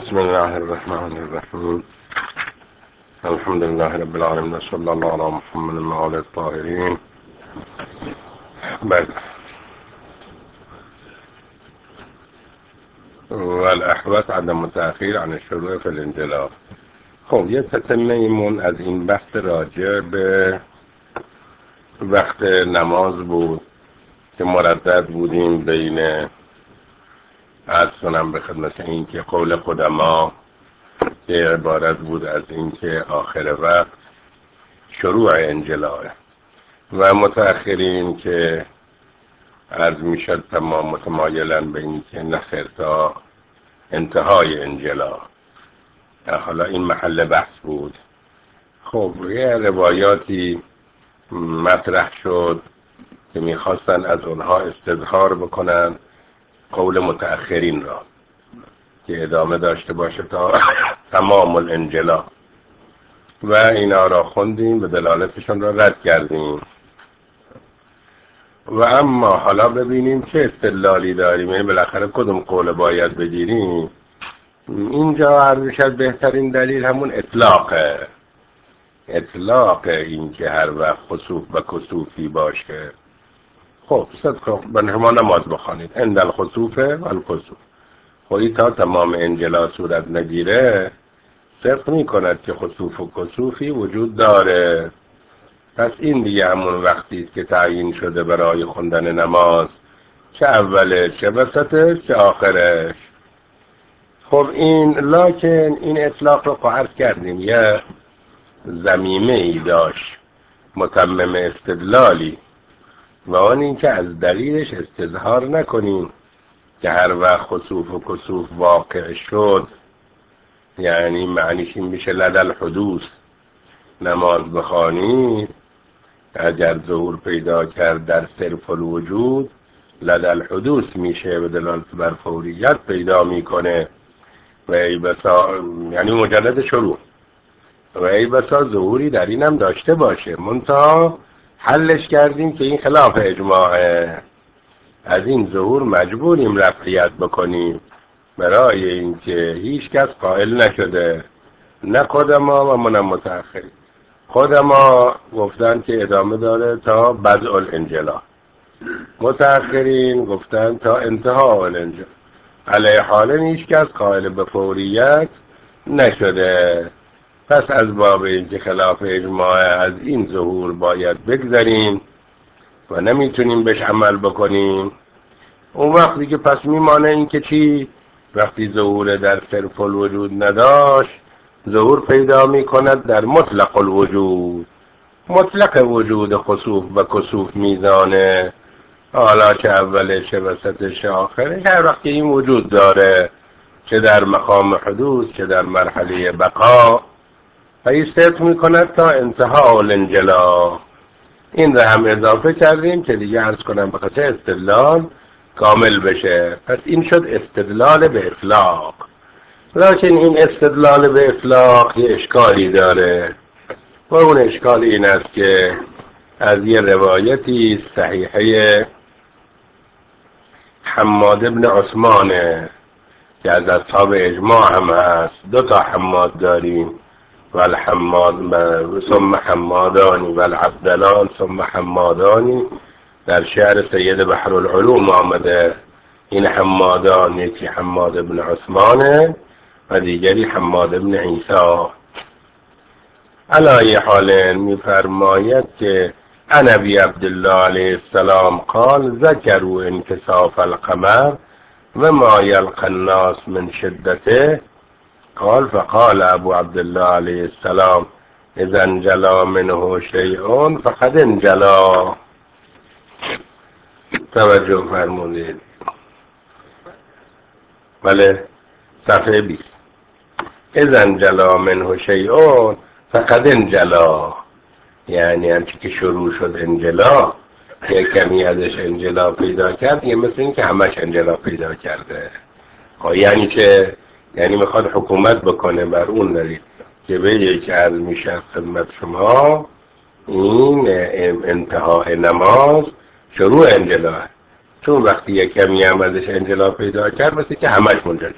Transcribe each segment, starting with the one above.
بسم الله الرحمن الرحیم. الحمد لله رب العالمین، صلی الله علی محمد و آله الطاهرین. بله، والاحوط عدم التأخیر عن الشروع فی الانجلاء. خب یه تتمه ایمون از این بحث راجع به وقت نماز بود که مردد بودیم بین عرض کنم به خدمت این که قول قدما که عبارت بود از این که آخر وقت شروع انجلاء و متأخرین که عرض می شد تمام متمایلا به این که نخیر تا انتهای انجلاء. حالا این محل بحث بود. خب یه روایاتی مطرح شد که میخواستن از اونها استظهار بکنن قول متأخرین را که ادامه داشته باشه تا تمام الانجلاء و اینا را خوندیم و دلالتشون را رد کردیم. و اما حالا ببینیم چه استدلالی داریم، یعنی بالاخره کدوم قول باید بگیریم. اینجا عرض شد بهترین دلیل همون اطلاق این که هر وقت خسوف و کسوفی باشه. خب صدق به شما نماز بخوانید عند الخسوف و الکسوف. خودی تا تمام انجلاء صورت نگیره صدق می کند که خسوف و کسوفی وجود داره. پس این دیگه همون وقتی است که تعیین شده برای خوندن نماز، چه اولش چه وسطش چه آخرش. خب لکن این اطلاق رو عرض کردیم یه ضمیمه ای داشت، متمم استدلالی، و آن این که از دلیلش استظهار نکنیم که هر وقت خسوف و کسوف واقع شد، یعنی معنیش این میشه لدل حدوث نماز بخوانید. اگر ظهور پیدا کرد در صرف الوجود لدل حدوث میشه و دلالت بر فوریت پیدا میکنه و ای بسا، یعنی مجرد شروع، و ای بسا ظهوری در این هم داشته باشه، منتها حلش کردیم که این خلاف اجماعه. از این ظهور مجبوریم رفعیت بکنیم برای اینکه هیچ کس قائل نشده، نه قدما و من متأخر. قدما گفتن که ادامه داره تا بدء الانجلاء، متأخرین گفتن تا انتها الانجلاء. علیه حال هیچ کس قائل به فوریت نشده. پس از باب اینکه خلاف اجماع از این ظهور باید بگذاریم و نمیتونیم بهش عمل بکنیم. اون وقتی که پس میمانه این که چی؟ وقتی ظهور در صرف الوجود نداشت، ظهور پیدا میکند در مطلق الوجود. مطلق وجود خسوف و کسوف میزانه، حالا چه اولش چه وسطش چه آخرش، هر وقت این وجود داره، چه در مقام حدوث چه در مرحله بقا، و ایستت میکند تا انتها الانجلاء. این را هم اضافه کردیم که دیگه عرض کنم بخاطر استدلال کامل بشه. پس این شد استدلال به اطلاق. لیکن این استدلال به اطلاق یه اشکالی داره و اون اشکال این است که از یه روایتی صحیحه حماد ابن عثمانه که از اصحاب اجماع هم هست. دو تا حماد داریم، والحماد ثم حمادانی والعبدلان ثم حمادانی. در شعر سید بحرالعلوم آمده این حمادان، یکی حماد ابن عثمانه و دیگری حماد ابن عیسی. علی حال میفرماید که عن ابی عبدالله علیه السلام قال ذکروا انکساف القمر و ما یلقى الناس من شدته. قال فقال ابو عبدالله علیه السلام اذا انجلا منه شیء فقد انجلا. توجه فرمودید. بله، صفحه 20. اذا انجلا منه شیء فقد انجلا، یعنی همچی که شروع شد انجلا، یک کمی ازش انجلا پیدا کرد، یه مثل این که همش انجلا پیدا کرده. یعنی که یعنی میخواد حکومت بکنه بر اون دارید که به که عرض میشه خدمت شما این انتهای نماز شروع انجلا، چون وقتی یک کمی هم ازش انجلا پیدا کرد مثل که همش منجلا شد،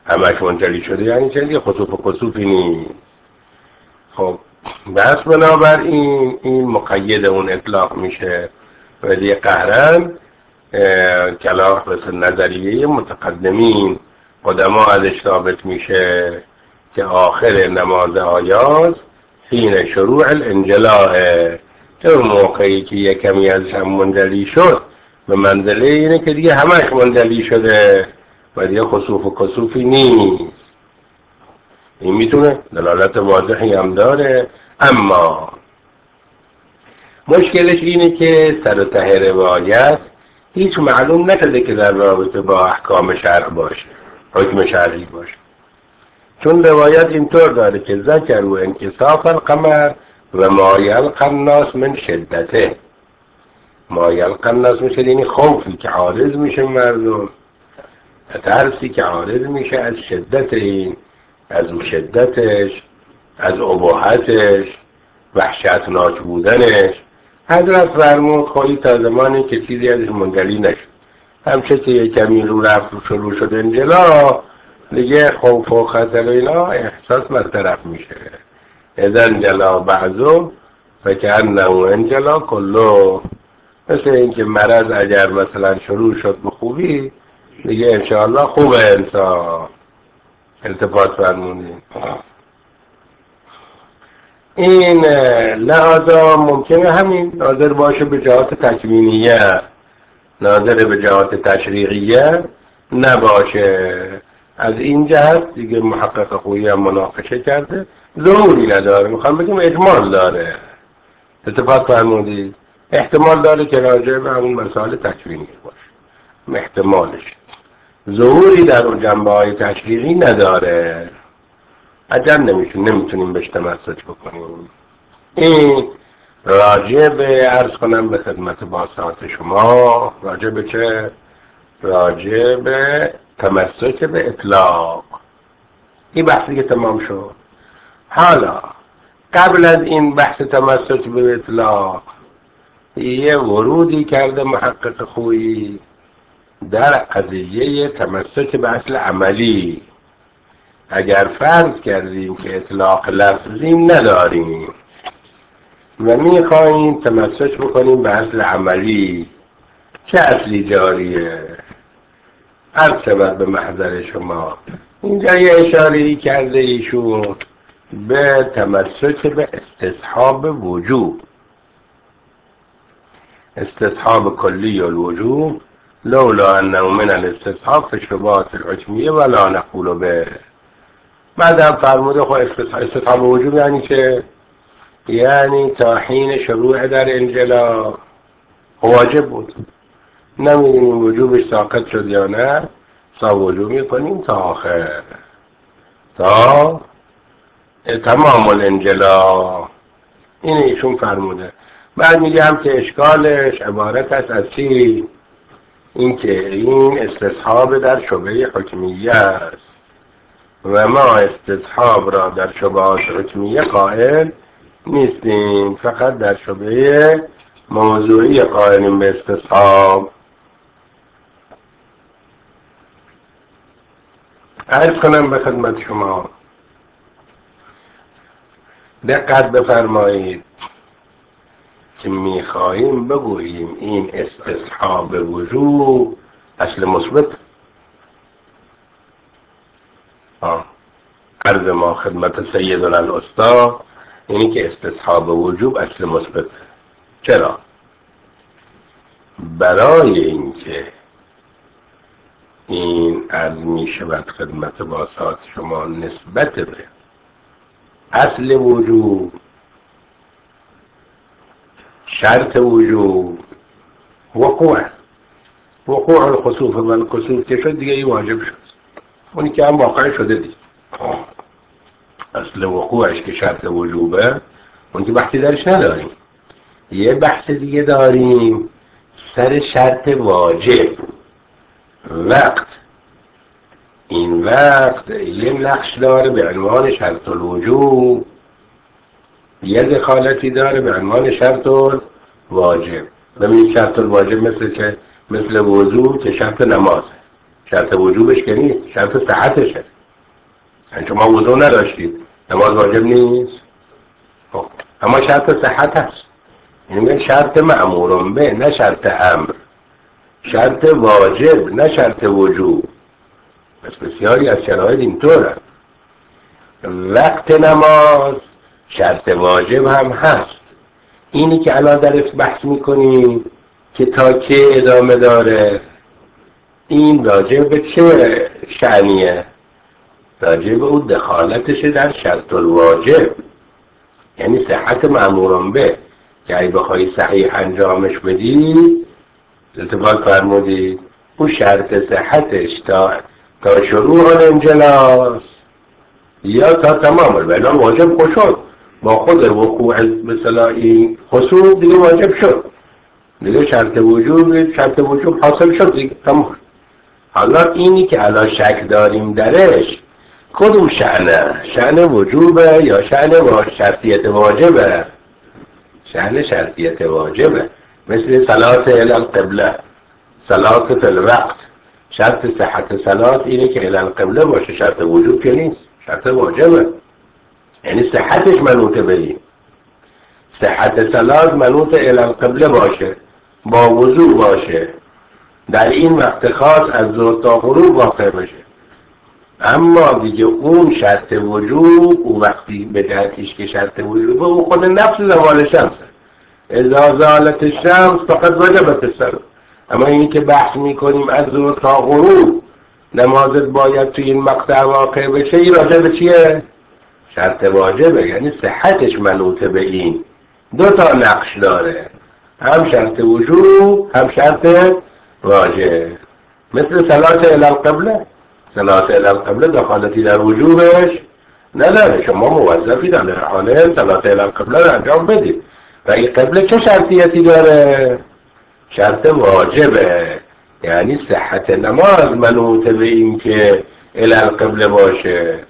همش منجلی شده یعنی چه دیگه؟ خسوف و کسوفی نیست. خب بس بنابراین این مقید اون اطلاق میشه ولی قهرن کلام مثل نظریه متقدمین قدما ازش ثابت میشه که آخر نماز آیات حین شروع الانجلاء، که اون موقعی که یک کمی ازش هم منجلی شد به منزله اینه که دیگه همش منجلی شده و دیگه خسوف و کسوفی نیست. این میتونه دلالت واضحی هم داره، اما مشکلش اینه که سر و ته روایت هیچ معلوم نشده که در رابطه با احکام شرع باشه، حکم شرعی باشه. چون روایت اینطور داره که ذکر و انکساف القمر و ما یلقی الناس من شدته. ما یلقی الناس میشه یعنی خوفی که عارض میشه مردم، ترسی که عارض میشه از شدت این، از شدتش، از اباحتش، وحشتناک بودنش. حضرت فرمود خواهی تا زمانی که چیزی ازش منجلی نشد، همچه که یک کمی رو رفت و شروع شد انجلا دیگه خوف و خطر و اینا احساس برطرف میشه. اذن جلا بعضو فکرنه انجلا کلو. مثل اینکه مرض اگر مثلا شروع شد به خوبی دیگه انشاءالله خوبه انسان. التفات فرمونید. این لحاظا ممکنه همین ناظر باشه به جهات تکوینیه، ناظر به جهات تشریعیه نباشه. از این جهت دیگه محقق خویی هم مناقشه کرده، ضروری نداره، میخوام بگیم اجمال داره. اتفاق فرمودید احتمال داره که راجع به همون مسائل تکوینی باشه، احتمالش ظهوری در اون جنبه های تشریعی نداره. عجب نمیتونیم بهش تمسک بکنیم. این راجع به عرض کنم به خدمت باسات شما، راجع به چه؟ راجع به تمسک به اطلاق. این بحثی که تمام شد. حالا قبل از این بحث تمسک به اطلاق یه ورودی کرده محقق خویی در قضیه تمسک به اصل عملی. اگر فرض کردیم که اطلاق لفظی نداریم و میخواییم تمسک بکنیم به اصل عملی، چه اصلی جاریه؟ عرض شود به محضر شما. اینجا یه اشاره‌ای کرده ایشون به تمسک به استصحاب وجوب، استصحاب کلی الوجوب لولا انه من الاستصحاب فشبهات الحکمیه ولا نقول به. بعدم فرموده خب استصحاب وجوب یعنی چه؟ یعنی تا حین شروع در انجلا واجب بود، نمیدونیم وجوبش ساقط شد یا نه، تا وجوب میکنیم تا آخر، تا تمام الانجلا. این ایشون فرموده. بعد میگم که اشکالش عبارت است از چی؟ این که این استصحاب در شبهه حکمیه است و ما استصحاب را در شبهات حکمیه قائل نیستیم، فقط در شبهه موضوعی قائلیم به استصحاب. عرض کنم به خدمت شما دقت بفرمایید که میخواهیم بگوییم این استصحاب وجوب اصل مثبت. عرض ما خدمت سیدنا الاستا اینی که استصحاب وجوب اصل مثبت. چرا؟ برای اینکه این عرض می شود خدمت باسات شما نسبت به اصل وجوب، شرط وجوب وقوع الخسوف و الکسوف که شد دیگه این واجب شد، اونی که هم واقع شده دیگه. اصل وقوعش که شرط وجوبه اون که بحثی درش نداریم. یه بحث دیگه داریم سر شرط واجب. وقت، این وقت یه نقش داره به عنوان شرط الوجوب، یه دخالتی داره به عنوان شرط الواجب. ببینید شرط الواجب مثل وضو که شرط نماز، شرط وجوبش که نیست، شرط صحتشه. شما وضو نداشتید، نماز واجب نیست. خب اما شرط صحت هست، یعنی شرط مأمور به، نه شرط امر، شرط واجب نه شرط وجوب. پس بسیاری از شرایط اینطوره. وقت نماز شرط واجب هم هست. اینی که الان درش بحث میکنیم که تا که ادامه داره، این راجع به چه شأنیه؟ راجع به اون دخالتش در شرط الواجب، یعنی صحت مأمور به، که اگه بخوای صحیح انجامش بدی، التفات فرمودید اون شرط صحتش تا شروع الانجلاس یا تا تمام البلان واجب شد. با خود وقوع مثلا این خصوص دیگه واجب شد، دیگه شرط وجوب حاصل شد دیگه تمام. حالا اینی که الان شک داریم درش کدوم شأنه؟ شأن وجوبه یا شأن شرطیت واجبه؟ شأن شرطیت واجبه. مثل صلات الی القبله، صلات فی الوقت، شرط صحت صلات اینه که الی القبله باشه، شرط وجوب که نیست، شرط واجبه. یعنی صحتش منوط به این، صحت صلات منوط الی القبله باشه، با وضو باشه، در این وقت خاص از ظهر تا غروب واقع بشه. اما دیگه اون شرط وجوب، اون وقتی به جهتش که شرط وجوبه، اون خود نفس زوال شمس، اذا زالت الشمس فقط وجبت الصلاة. اما اینی که بحث میکنیم از ظهر تا غروب نمازت باید توی این مقطع واقع بشه، این راجع به چیه؟ شرط واجبه، یعنی صحتش منوط به این. دو تا نقش داره، هم شرط وجوب هم شرط واجب. مثل صلات الی القبله، صلات الی القبله دخالتی در وجوبش نداره، شما موظفی در حاله صلات الی القبله رو انجام بدید. و این قبله چه شرطیتی داره؟ شرط واجبه، یعنی صحت نماز منوط به این که الی القبله باشه.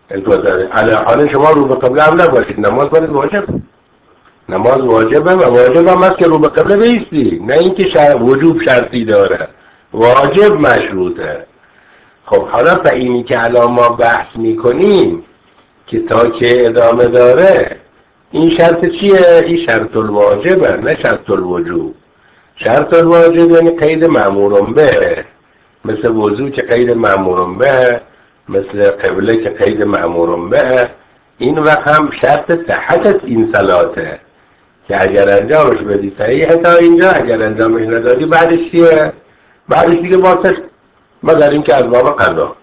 حالا شما رو به قبله هم نباشید، نماز باید واجب، نماز واجبه و واجب هم هست که رو به قبله بیستی، نه اینکه وجوب شرطی داره، واجب مشروطه. خب حالا به اینی که الان ما بحث میکنیم که تا که ادامه داره، این شرط چیه؟ این شرط الواجبه نه شرط الوجوب. شرط الواجب یعنی قید مأمور به، مثل وضو که قید مأمور به، مثل قبله که قید مأمور به. این وقت هم شرط صحت این صلاته که اگر انجامش بدی صحیح تا اینجا، اگر انجامش ندادی بعدش چیه؟ بعدش دیگه باطل، مگر اینکه از باب قضا.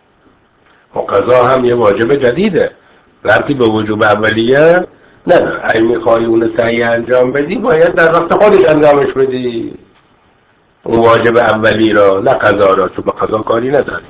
و قضا هم یه واجب جدیده، ربطی به وجوب اولیه نداره. اگه میخوای اون صحیح انجام بدی باید در وقت خودش انجامش بدی اون واجب اولی را، نه قضا را، تو به قضا کاری نداریم.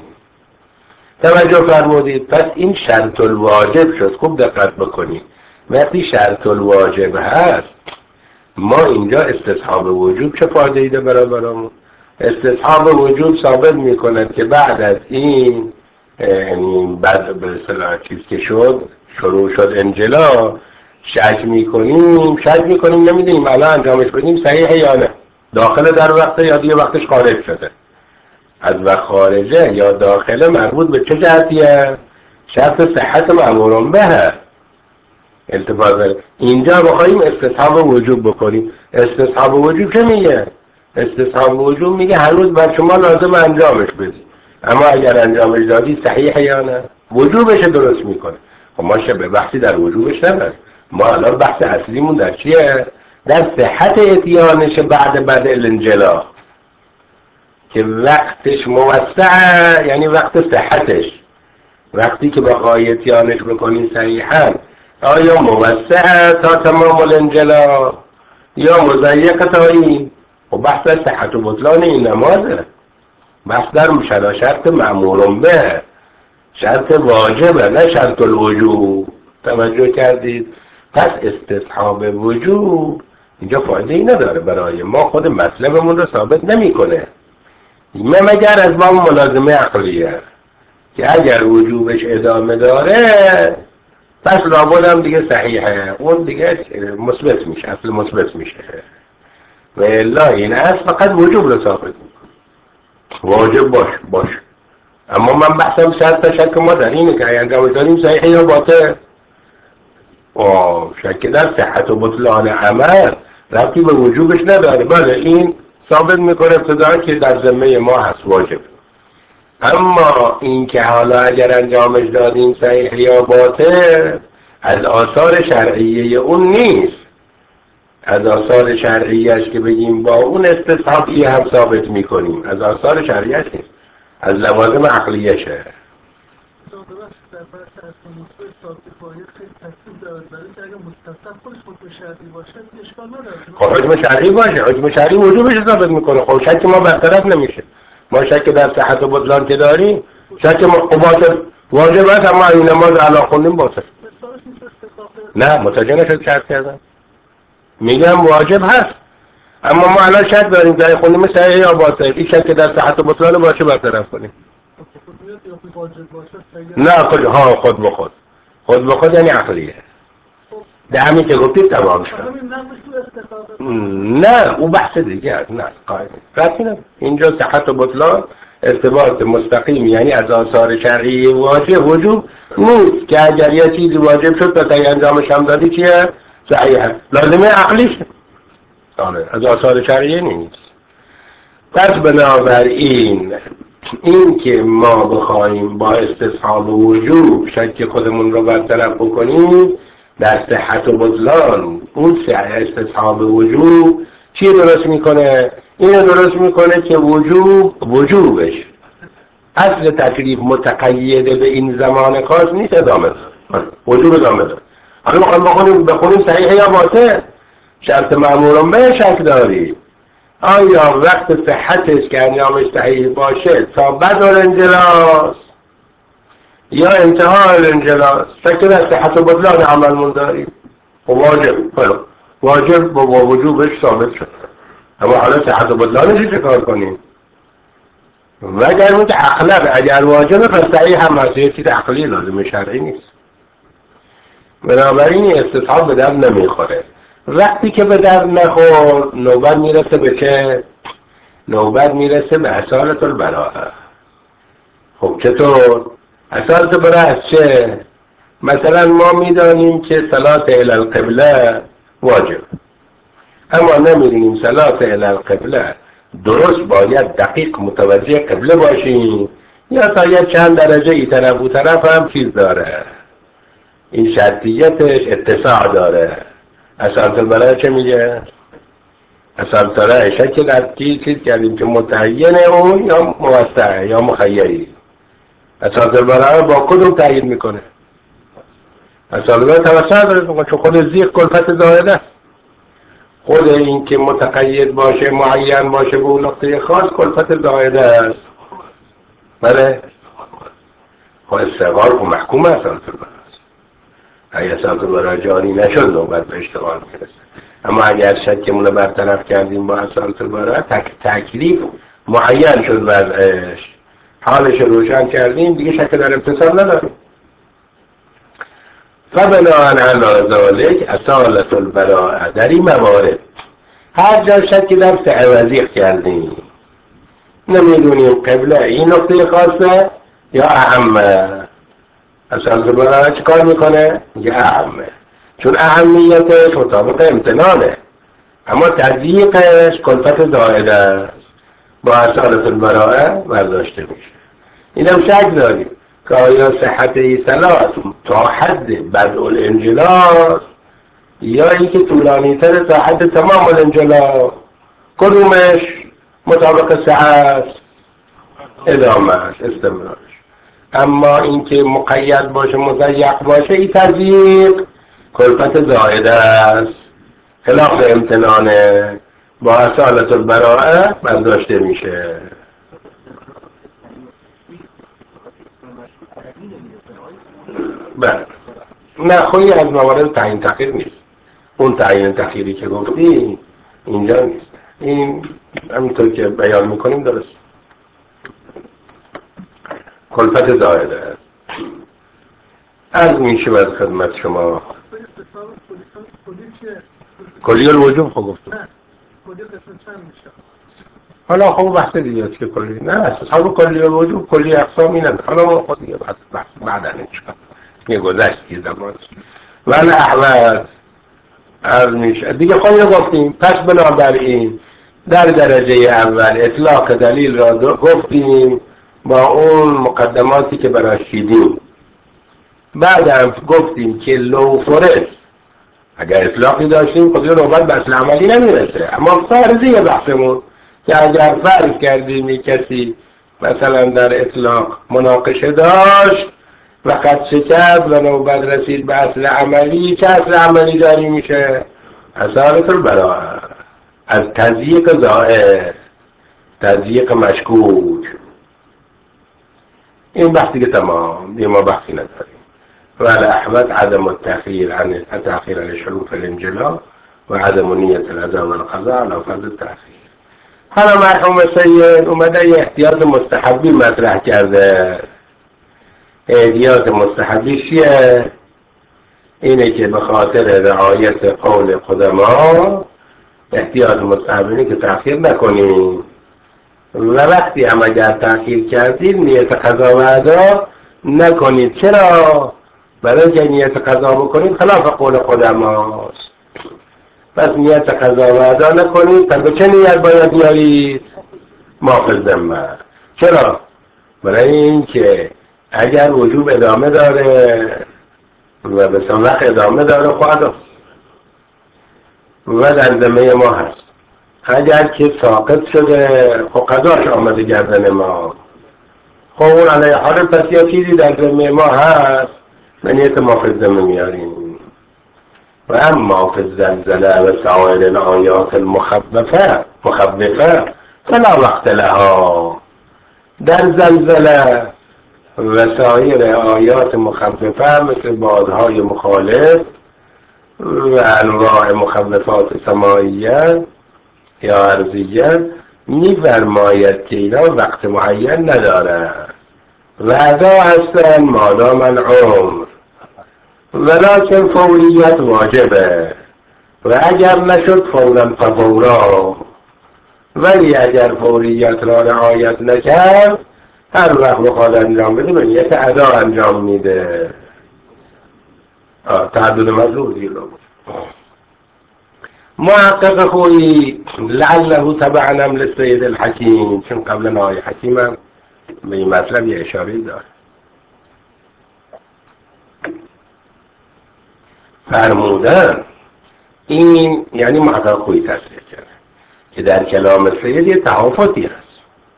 توجه فرمودید. پس این شرط الواجب شد. خوب دقت بکنید، وقتی شرط الواجب هست ما اینجا استصحاب وجوب چه فایده ایده برامون؟ استصحاب وجوب ثابت میکند که بعد از این، یعنی بعد به اصطلاح چیز که شروع شد انجلا، شک میکنیم نمیدونیم الان انجامش بدیم صحیحه یا نه، داخل در وقته یا دیگه وقتش خارج شده. از وقت خارجه یا داخله مربوط به چه جهتیه؟ شرط صحت مأمور به. التفات اینجا بخوایم استصحاب وجوب بکنیم. استصحاب وجوب چه میگه؟ استصحاب وجوب میگه هنوز بر شما لازم انجامش بدی، اما اگر انجامش دادی صحیحه یا نه، وجوبش درست میکنه. خب ما به بحثی در وجوبش نداریم، ما الان بحث اصلیمون در چیه؟ در صحت اتیانش بعد الانجلا، که وقتش موسعه، یعنی وقت صحتش، وقتی که بخوای اتیانش بکنی صحیحا، آیا موسعه تا تمام الانجلا یا مضیقه تا این؟ و بحث صحت و بطلان این نمازه، بحث در شرط مأمور به، شرط واجبه نه شرط الوجوب. توجه کردید؟ پس استصحاب وجوب اینجا فایده ای نداره برای ما، خود مطلبمون رو ثابت نمیکنه، مگر از ما ملازمه عقلیه که اگر وجوبش ادامه داره پس لابد هم دیگه صحیحه، اون دیگه مثبت میشه، اصل مثبت میشه. و الا این اصل فقط وجوب رو ثابت میکنه. واجب باش اما من بحثم 100% شک ما در اینه که انجام داریم صحیح یا باطل. شک در صحت و بطلان عمل ربطی به وجوبش نداره. بله این ثابت میکنه ابتداً که در ذمه ما هست، واجب. اما این که حالا اگر انجامش دادیم صحیح یا باطل از آثار شرعیه اون نیست. از آثار شرعیش که بگیم با اون استصحابی هم ثابت میکنیم، از آثار شرعیش نیست، از لوازم عقلیشه. در بحث اصل ثابت باید خیلی تصدیق دارد، برای که اگر مستصحب خودش حکم شرعی باشه اشکال نداره. خب حکم شرعی باشه، حکم شرعی وجوبش ثابت میکنه. خب شک ما برطرف نمیشه. ما شک در صحت و بطلان که داریم، شک ما باطل واجب است، اما این نماز علا خوندیم باطل. نه متوجه نشد شرط کردم. میگم واجب هست، اما ما الان شک داریم که خوندیم صحیح یا باطل. این شک در صحت و بطلان باشه برطرف کنیم. نه خود به خود یعنی عقلیه. ده همین که گفتید تمام شد. نه اون بحث دیگه است. نه قاعده اینجا صحت و بطلان ارتباط مستقیم، یعنی از آثار شرعی واجب وجوب نیست که اگر یه چیزی واجب شد تا انجامش هم دادی چیه؟ صحیحه. لازمه عقلیش از آثار شرعی نیست. پس بنابراین این که ما بخوایم با استصحاب وجوب شک خودمون رو برطرف بکنیم در صحت و بطلان، اون استصحاب وجوب چی درست میکنه؟ اینو درست میکنه که وجوبش اصل تکلیف متقیده به این زمان خاص نیست، ادامه داره. وجوب ادامه داره. حالا میخوایم بخونیم صحیح یا باطل، شرط مأموران به شک داریم. آیا وقت صحتش که انجامش صحیح باشه تا بعد الانجلاس یا انتهای الانجلاس شک در صحت و بطلان عملمون داریم؟ واجب با وجوبش ثابت شد، اما حالا صحت و بطلانش چه کار کنیم؟ و اگر اون عقلا اگر واجبه پس صحیح هم هست، یه چیز عقلی لازم شرعی نیست. بنابراین استصحاب به در نمیخوره. وقتی که به در نخور نوبت میرسه به چه؟ نوبت میرسه به اصالت البراءه. خب چطور؟ اصالت البراءه از چه؟ مثلا ما میدانیم که صلات الی القبله واجب، اما نمیدونیم صلات الی القبله درست باید دقیق متوجه قبله باشیم یا تا یه چند درجه ای طرف و طرف هم چیز داره، این شرطیتش اتساع داره. اصالت البراءه چه میگه؟ اصالت البراءه شک در چیز کردیم که متعینه اون یا موسعه یا مخیری. اصالت البراءه با کدوم تعیین میکنه؟ اصالت البراءه توسع داره میکنه، چون خود زیغ کلفت زائده، خود این که متقید باشه معین باشه به اون نقطه خاص کلفت زائده است. بله خب استقرار و محکوم اصالت البراءه است. اگه اصالت البراءه جاری نشد نوبت به اشتغال میرسه. اما اگر شکمون رو برطرف کردیم با اصالت البراءه تکلیف معین شد وضعش، حالش روشن کردیم، دیگه شک در امتصال نداریم. فبناءً علی ذلک اصالت البراءه در این موارد هر جا شک در عوضی کردیم، نمیدونیم قبله این نقطه خاصه یا اهمه، اصالت البراءه چه کار میکنه؟ میگه اهمه، چون اهمیتش مطابق امتنانه، اما تضییقش کلفت زائده است، با اصالت البراءه برداشته میشه. اینم شک داریم که آیا صحت صلات تا حد بدء الانجلاس یا اینکه طولانی تر تا حد تمام الانجلاس، کدومش مطابق صحت؟ ادامهش استمرارش. اما اینکه مقید باشه مضیق باشه این تضییق کلفت زائده است، خلاف امتنانه، با اصالت البراءه برداشته میشه. بله نه خویی از موارد تعیین تخییر نیست. اون تعیین تخییری که گفتی اینجا نیست. این همینطور که بیان میکنیم درست کلفت زائده است. از میشه از خدمت شما کلی الوجوب خب گفتم. حالا خب بحث دیگه است که کلی نه اصحاب کلی وجود کلی اقسام اینه. حالا ما خود دیگه بحث بعدا انشاءالله یه گذشتی زمان ولی احمد عرض میشه دیگه خود گفتیم. پس بنابراین در درجه اول اطلاق دلیل را گفتیم با اون مقدماتی که براش دیدیم. بعدم گفتیم که لو فرض اگر اطلاقی داشتیم خود نوبت به اصل عملی نمیرسه، اما فرضیه بحثمون که اگر فرض کردیم کسی مثلا در اطلاق مناقشه داشت و قد شکست و نوبت رسید به اصل عملی، چه اصل عملی جاری میشه؟ اصالت البراءه، از تضییق ظاهر، تضییق مشکوک. این بحثی که تمام دیگه ما بحثی نداریم. وعلى احمد عدم التأخير عن شروط الانجلاء وعدم نية الأداء والقضاء على فرض التأخير. حالا مرحوم سید اومده یه احتیاط مستحبی مطرح کرده. احتیاط مستحبی چیه؟ اینه که به خاطر رعایت قول قدما احتیاط مستحبی که تأخیر نکنیم و وقتی هم اگر تأخیر کردید نیت قضا و ادا نکنید. چرا؟ برای اینکه نیت قضا بکنید خلاف قول قدماست. پس نیت قضا و ادا نکنید. پس به چه نیت باید بیارید؟ ما فی الذمه. چرا؟ برای اینکه اگر وجوب ادامه داره و به سملق ادامه داره خواهد و در ذمه ما هست. اگر که ساقط شده خب قضاش آمده گردن ما، خب اون علیه حال پس یا چیزی در ذمه ما هست و نیت ما فی الذمه میاریم. و اما فی الزلزله و سایر الآیات المخففه فلا وقت لها. در زلزله و سایر آیات مخففه مثل بادهای مخالف و انواع مخففات سماییه یا ارضیه می‌فرماید که اینا وقت معین نداره و ادا هستن مادام العمر، ولکن فوریت واجبه و اگر نشد فورا فورا. ولی اگر فوریت را رعایت نکرد هر وقت بخواد انجام بده به نیت ادا انجام میده. تعدد مطلوب دیگه محقق خویی لعله تبعا للسید الحکیم، چون قبلا آقای حکیم هم به این مطلب یه اشاره داره. فرمودن این یعنی محقق خویی تصریح کرده که در کلام سید یه تحافظی هست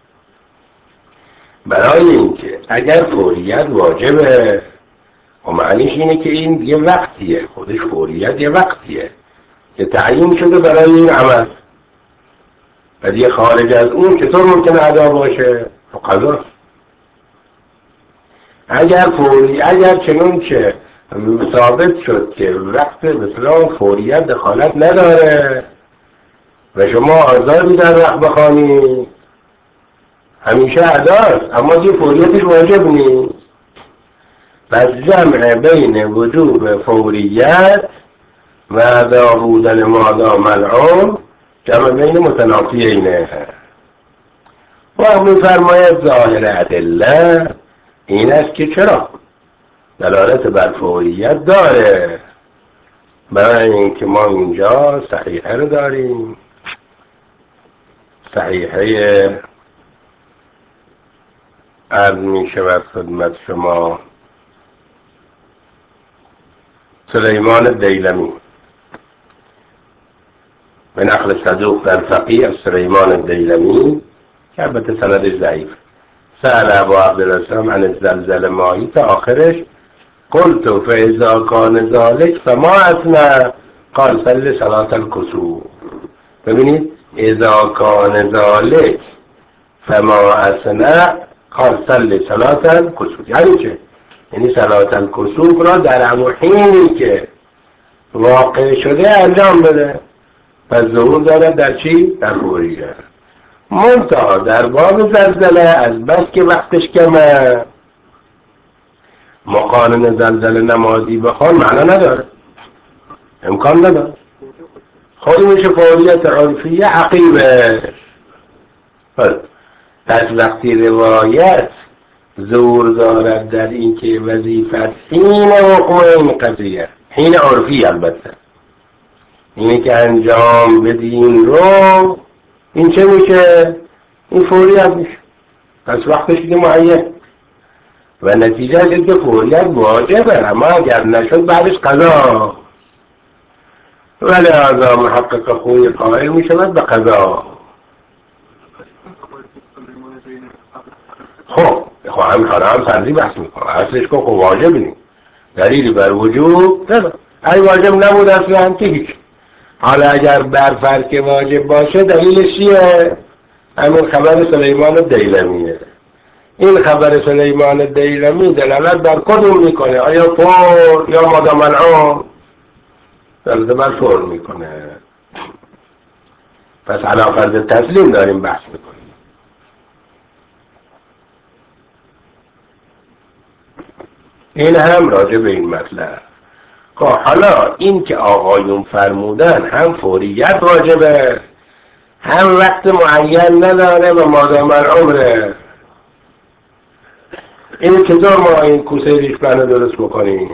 برای اینکه اگر فوریت واجبه و معنیش اینه که این یه وقتیه، خودش فوریت یه وقتیه که تعیین شده برای این عمل و دیگه خارج از اون چطور ممکنه ادا باشه؟ قضاست. اگر چنون که ثابت شد که وقت مثلا فوریت دخالت نداره و شما آزادی در وقت بخوانی همیشه اداست، اما دیگه فوریتش واجب نیست. پس جمع بین وجوب فوریت و ادا بودن مادام العمر جمع بین متنافیینه. و می‌فرماید ظاهر ادله این است که چرا دلالت بر فوریت داره، برای اینکه ما اینجا صحیحه رو داریم. صحیحه عرض می شود خدمت شما سلیمان الدیلمی به نقل صدوق در فقیه از سلیمان الدیلمی که البته سندش ضعیف. سأل ابو عبدالرسام عن الزلزل مایی تا آخرش قلت فاذا کان ذلك فما اثنى قال صل صلاة الكسوف. ببینید اذا کان ذلك فما اثنى قال صل صلاة الكسوف یعنی چه؟ یعنی صلاة الكسوف را در حینی که واقع شده انجام بده. پس ظهور دارد در چی؟ در فوریت. منتها در باب زلزله از بس که وقتش کمه مقارن زلزله نمازی بخوان معنا نداره، امکان نداره. خود میشه فوریت عرفیه عقیبه پس وقتی روایت زور دارد در این که وظیفت حین وقوع این قضیه، حین عرفی البته، اینه که انجام بدین رو، این چه میشه؟ این فوریت میشه. پس وقتش دیگه معین و نتیجه اینه که فوریت واجبه، اما اگر نشد بعدش قضا، ولی لهذا محقق خوی قائل میشود به قضا. خب هم فرضی بحث میکنه، اصلش که خب واجب نیست، دلیلی بر وجوب نه، اگه واجب نبود اصلا که هیچ. حالا اگر بر فرض واجب باشه دلیلش چیه؟ همین خبر سلیمان الدیلمیه. این خبر سلیمان الدیلمی دلالت بر کدوم میکنه؟ آیا فور یا مادام العمر؟ دلالت بر فور میکنه. پس علی فرض تسلیم داریم بحث میکنیم. این هم راجع به این مطلب. حالا این که آقایون فرمودن هم فوریت واجبه، هم وقت معین نداره و مادام العمره، این چطور ما این کوسه ریشبنه درست بکنیم؟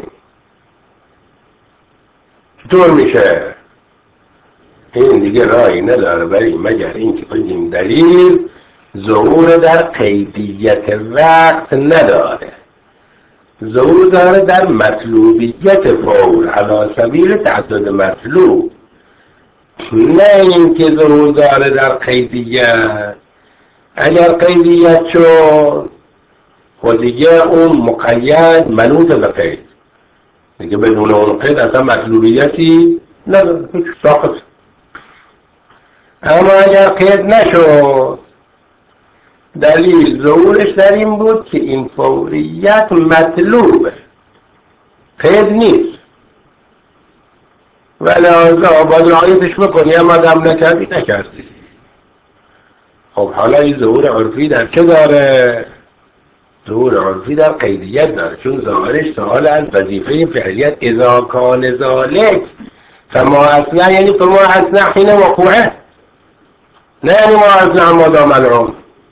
چطور میشه؟ این دیگه راهی نداره برای مگر این که بگیم دلیل ظهور در قیدیت وقت نداره، ظهور داره در مطلوبیت فور علی سبیل تعدد مطلوب، نه این که ظهور داره در قیدیت. اگر قیدیت شد خود دیگه اون مقید منوط به قید دیگه، بدون اون قید اصلا مطلوبیتی نداره، ساقط. اما اگر قید نشد دلیل ظهورش در این بود که این فوریت مطلوبه، قید نیست، ولی باید رعایتش بکنی، اما دم نکردی. خب حالا این ظهور عرفی در چه داره؟ ظهور عرفی در قیدیت داره، چون ظاهرش سوال از وظیفه فعلیت اذا کان ذالک فما اصنع، یعنی فما اصنع حین وقوعه، نه یعنی ما اصنع مادام العمر.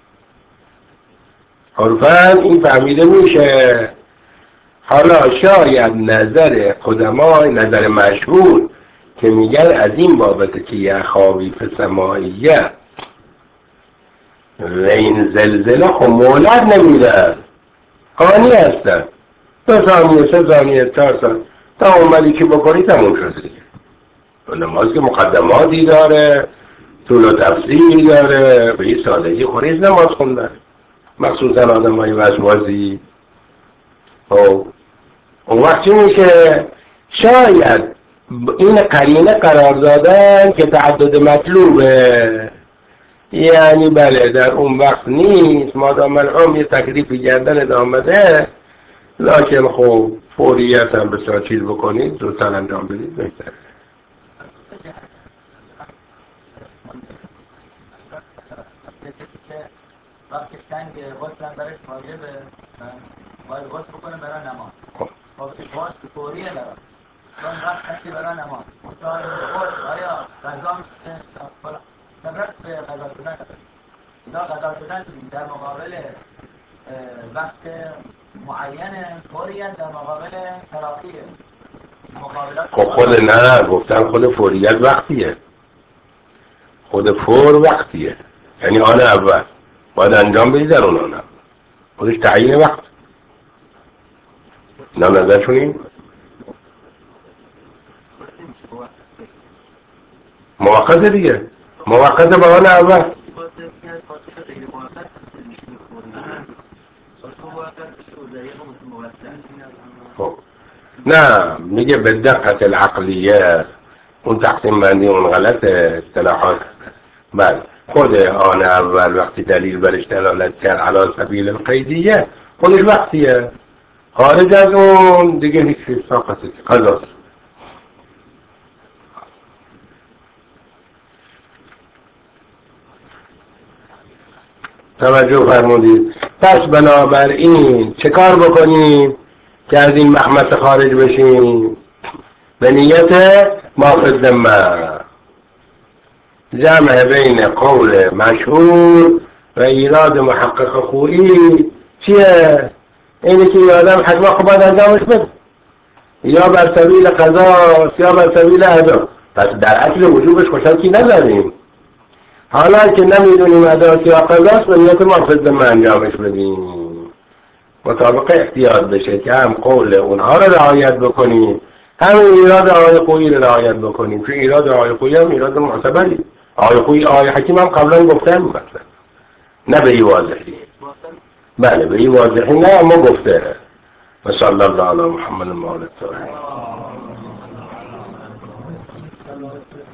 عرفاً این فهمیده میشه. حالا شاید نظر قدمای، نظر مشهور که میگن از این بابته که یه خواویف سماعیه و این زلزله خب مولد نمیدن، آنی هستن، 2 ثانیه 3 ثانیه 4 ثانیه تا اومدی که بکنی تموم شده دیگه. نماز که مقدماتی داره، طول و تفصیلی داره، به این سادگی خوریز نماز خوندن، مخصوصا آدم های وسوازی. اون وقت چی میشه؟ شاید این قرینه قرار دادن که تعدد مطلوبه، یعنی بله در اون وقت نیست، مادام العمر یه تکلیفی گردن آمده، لکن خب فوریت هم بسیار چیز بکنید، زودتر انجام بدید بهتره. وقتی سنگ غسل هم برش واجبه، باید غسل بکنه برای نماز. وقتی غسل فوریه برای، چون وقت کسی برای نماز مطمئن غسل آیا غذا میشه فلا نبرد به غذا شدن، اینا غذا شدن در مقابل وقت معین، فوریت در مقابل تراخیه. خب خود نه گفتن خود فوریت وقتیه، خود فور وقتیه، یعنی آن اول باید انجام بدید در اون آن اول، خودش تعیین وقت. نه نظر شونیم موقت دیگه، موقت به آن اول. خب نه میگه به دقت العقلیه، اون تقسیم بندی اون غلط اصطلاحات. بله خود آن اول وقتی دلیل برش دلالت کرد علی سبیل القیدیه خودش وقتیه، خارج از اون دیگه هیچ ساقطه قضاست. توجه فرمودید. پس بنابراین چه کار بکنیم که از این محمس خارج بشیم؟ به نیت ما فی الذمه، جمع بین قول مشهور و ایراد محقق خویی چیه؟ اینه که آدم حتما خب باید انجامش بده، یا بر سبیل قضا یا بر سبیل ادا. پس در اصل وجوبش خوشحاکی نداریم. حالا که نمیدونیم ادا یا قضاست به نیت ما فضل انجامش بدیم مطابق احتیاط بشه که هم قول اونها رو رعایت بکنیم، هم ایراد آقای خویی رو رعایت بکنیم. چون ایراد آقای خویی هم ایراد معتبری. آقای خویی آقای حکیم هم قبلا گفتن مثلا، نه به این واضحی. بله به این واضحی نه، اما گفته. و صلی الله علی محمد و آله الطاهرین.